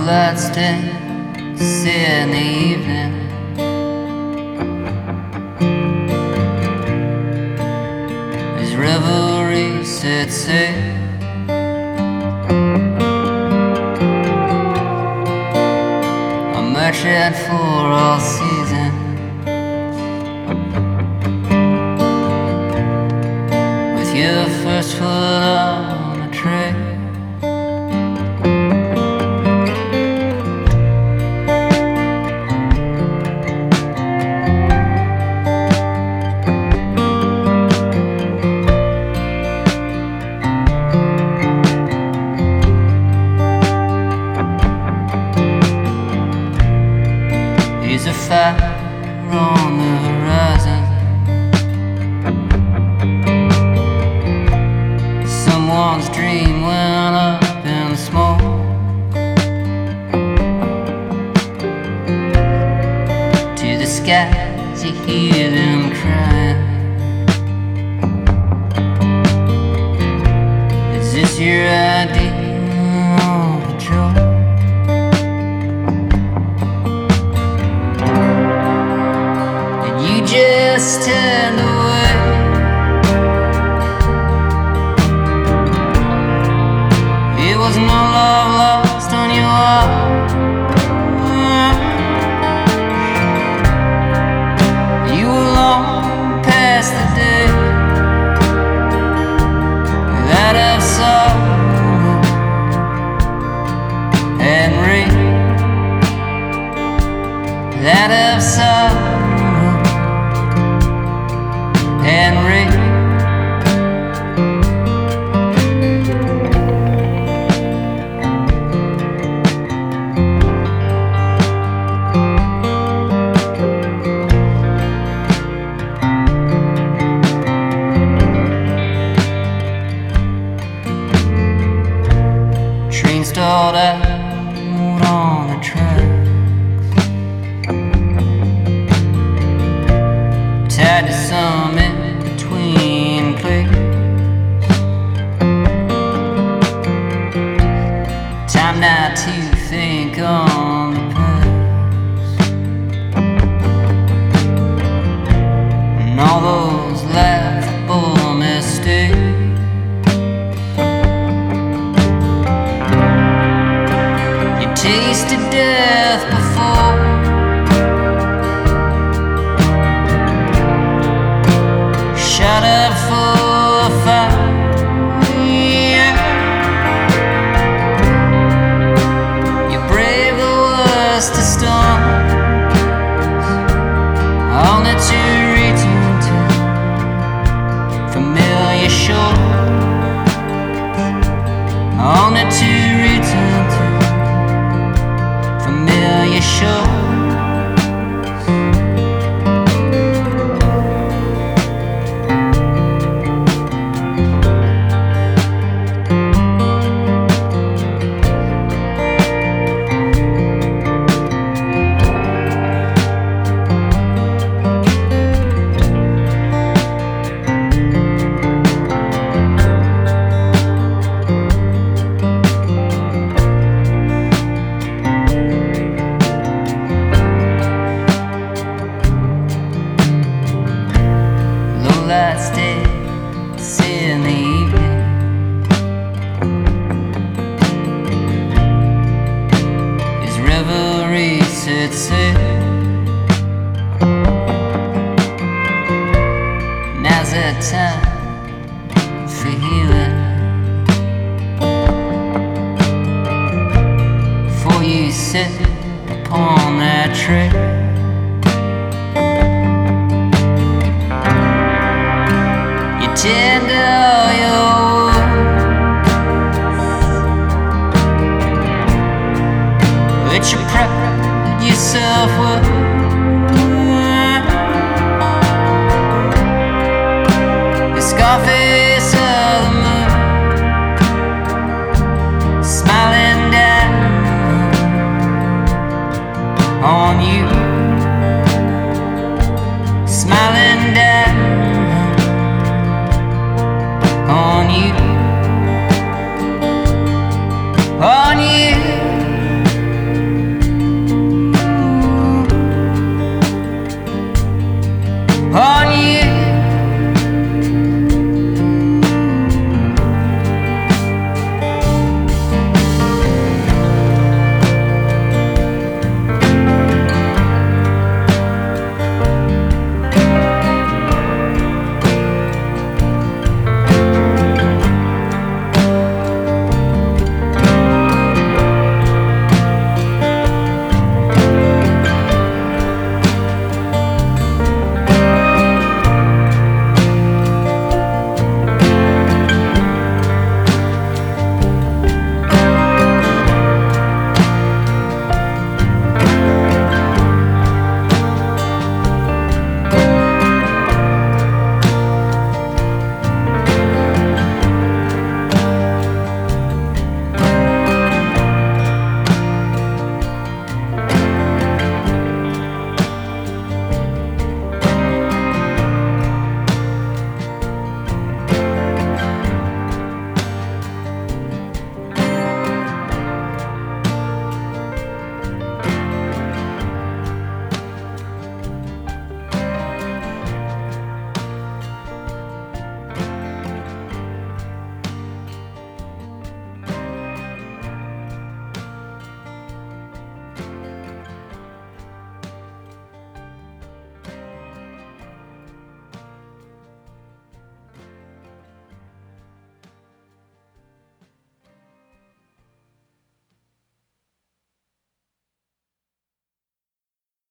lights dim, see in the evening. His revelry set sail. A merchant for all season, with your first foot on the trail. There's a fire on the horizon. Someone's dream went up in smoke. To the skies you hear them crying. Is this your idea of joy? Just turned away. It was no love lost on your heart. You were long past the day that of sorrow and rain, that of sorrow and rain. Train stalled out on the tracks, tied to some in-between place. Time now to think on the past and all those laughable mistakes. You tasted death before. Shut up for a fire. You brave the worst of storms, only to return to familiar shores, only to return to familiar shores. Lights dim, see in the evening. His revelry set sail. Now's the time for healing, for you sit upon that trail.